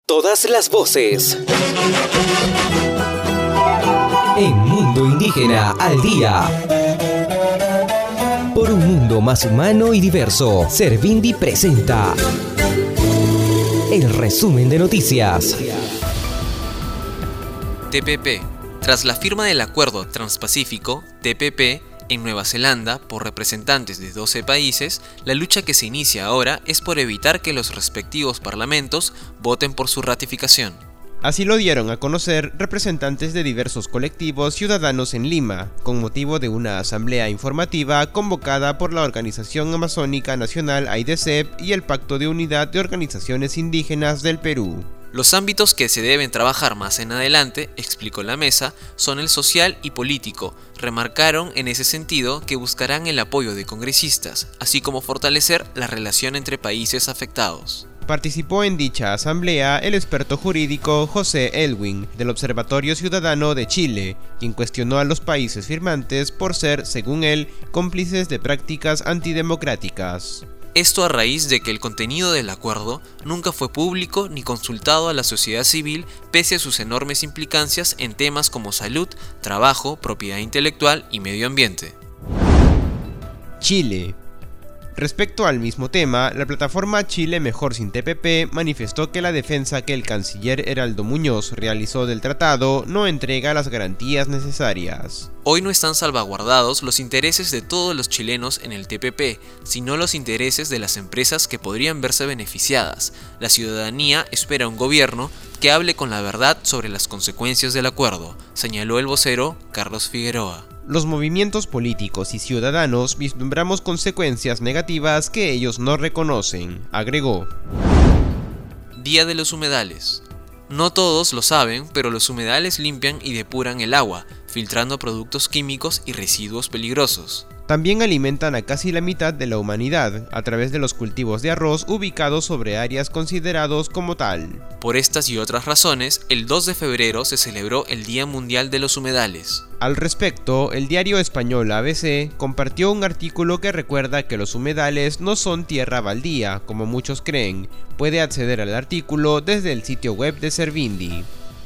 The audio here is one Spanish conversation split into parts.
Todas las voces. En Mundo Indígena al Día. Por un mundo más humano y diverso, Servindi presenta el resumen de noticias. TPP. Tras la firma del Acuerdo Transpacífico, TPP, en Nueva Zelanda, por representantes de 12 países, la lucha que se inicia ahora es por evitar que los respectivos parlamentos voten por su ratificación. Así lo dieron a conocer representantes de diversos colectivos ciudadanos en Lima, con motivo de una asamblea informativa convocada por la Organización Amazónica Nacional AIDESEP y el Pacto de Unidad de Organizaciones Indígenas del Perú. Los ámbitos que se deben trabajar más en adelante, explicó la mesa, son el social y político. Remarcaron en ese sentido que buscarán el apoyo de congresistas, así como fortalecer la relación entre países afectados. Participó en dicha asamblea el experto jurídico José Elwin, del Observatorio Ciudadano de Chile, quien cuestionó a los países firmantes por ser, según él, cómplices de prácticas antidemocráticas. Esto a raíz de que el contenido del acuerdo nunca fue público ni consultado a la sociedad civil pese a sus enormes implicancias en temas como salud, trabajo, propiedad intelectual y medio ambiente. Chile. Respecto al mismo tema, la plataforma Chile Mejor Sin TPP manifestó que la defensa que el canciller Heraldo Muñoz realizó del tratado no entrega las garantías necesarias. Hoy no están salvaguardados los intereses de todos los chilenos en el TPP, sino los intereses de las empresas que podrían verse beneficiadas. La ciudadanía espera un gobierno que hable con la verdad sobre las consecuencias del acuerdo, señaló el vocero Carlos Figueroa. Los movimientos políticos y ciudadanos vislumbramos consecuencias negativas que ellos no reconocen, agregó. Día de los humedales. No todos lo saben, pero los humedales limpian y depuran el agua, filtrando productos químicos y residuos peligrosos. También alimentan a casi la mitad de la humanidad a través de los cultivos de arroz ubicados sobre áreas considerados como tal. Por estas y otras razones, el 2 de febrero se celebró el Día Mundial de los Humedales. Al respecto, el diario español ABC compartió un artículo que recuerda que los humedales no son tierra baldía, como muchos creen. Puede acceder al artículo desde el sitio web de Servindi.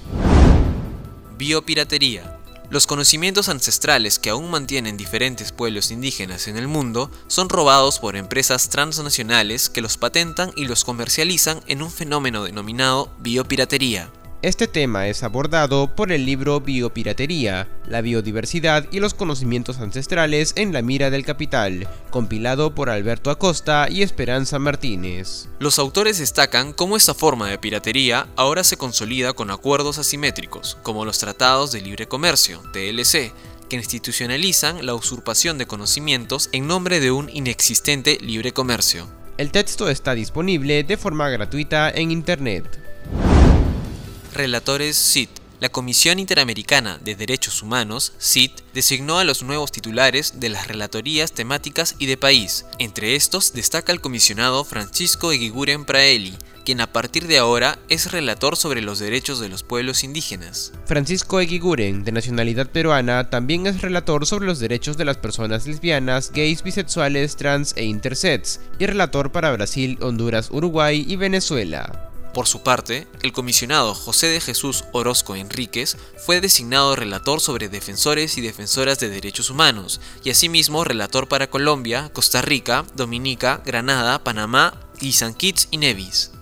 Biopiratería. Los conocimientos ancestrales que aún mantienen diferentes pueblos indígenas en el mundo son robados por empresas transnacionales que los patentan y los comercializan en un fenómeno denominado biopiratería. Este tema es abordado por el libro Biopiratería, la biodiversidad y los conocimientos ancestrales en la mira del capital, compilado por Alberto Acosta y Esperanza Martínez. Los autores destacan cómo esta forma de piratería ahora se consolida con acuerdos asimétricos, como los Tratados de Libre Comercio, TLC, que institucionalizan la usurpación de conocimientos en nombre de un inexistente libre comercio. El texto está disponible de forma gratuita en Internet. Relatores CID. La Comisión Interamericana de Derechos Humanos, CID, designó a los nuevos titulares de las relatorías temáticas y de país. Entre estos destaca el comisionado Francisco Eguiguren Praeli, quien a partir de ahora es relator sobre los derechos de los pueblos indígenas. Francisco Eguiguren, de nacionalidad peruana, también es relator sobre los derechos de las personas lesbianas, gays, bisexuales, trans e intersex, y relator para Brasil, Honduras, Uruguay y Venezuela. Por su parte, el comisionado José de Jesús Orozco Enríquez fue designado relator sobre defensores y defensoras de derechos humanos, y asimismo relator para Colombia, Costa Rica, Dominica, Granada, Panamá y San Kitts y Nevis.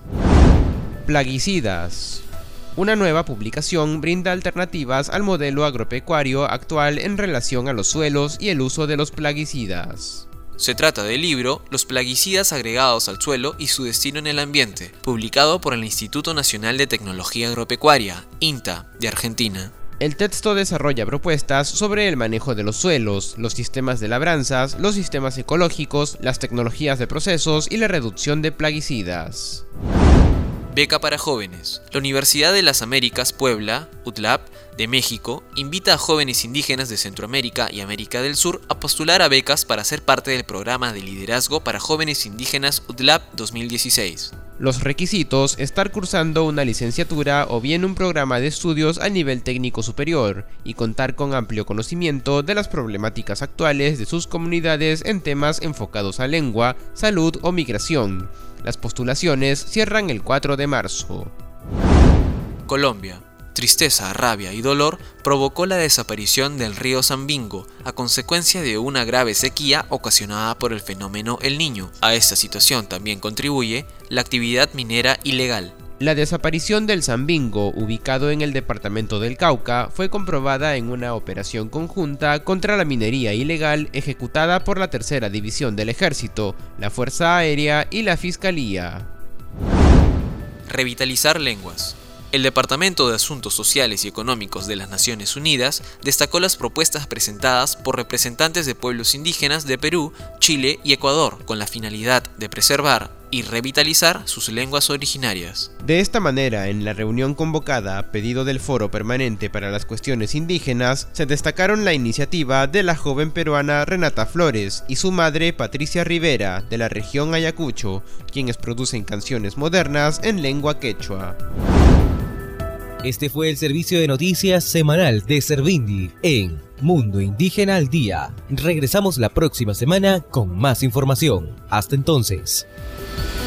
Plaguicidas. Una nueva publicación brinda alternativas al modelo agropecuario actual en relación a los suelos y el uso de los plaguicidas. Se trata del libro Los plaguicidas agregados al suelo y su destino en el ambiente, publicado por el Instituto Nacional de Tecnología Agropecuaria, INTA, de Argentina. El texto desarrolla propuestas sobre el manejo de los suelos, los sistemas de labranzas, los sistemas ecológicos, las tecnologías de procesos y la reducción de plaguicidas. Beca para jóvenes. La Universidad de las Américas Puebla, UTLAP, de México, invita a jóvenes indígenas de Centroamérica y América del Sur a postular a becas para ser parte del programa de liderazgo para jóvenes indígenas UTLAP 2016. Los requisitos: estar cursando una licenciatura o bien un programa de estudios a nivel técnico superior y contar con amplio conocimiento de las problemáticas actuales de sus comunidades en temas enfocados a lengua, salud o migración. Las postulaciones cierran el 4 de marzo. Colombia. Tristeza, rabia y dolor provocó la desaparición del río Sambingo a consecuencia de una grave sequía ocasionada por el fenómeno El Niño. A esta situación también contribuye la actividad minera ilegal. La desaparición del Sambingo, ubicado en el departamento del Cauca, fue comprobada en una operación conjunta contra la minería ilegal ejecutada por la Tercera División del Ejército, la Fuerza Aérea y la Fiscalía. Revitalizar lenguas. El Departamento de Asuntos Sociales y Económicos de las Naciones Unidas destacó las propuestas presentadas por representantes de pueblos indígenas de Perú, Chile y Ecuador, con la finalidad de preservar y revitalizar sus lenguas originarias. De esta manera, en la reunión convocada a pedido del Foro Permanente para las Cuestiones Indígenas, se destacaron la iniciativa de la joven peruana Renata Flores y su madre Patricia Rivera, de la región Ayacucho, quienes producen canciones modernas en lengua quechua. Este fue el servicio de noticias semanal de Servindi en Mundo Indígena al Día. Regresamos la próxima semana con más información. Hasta entonces.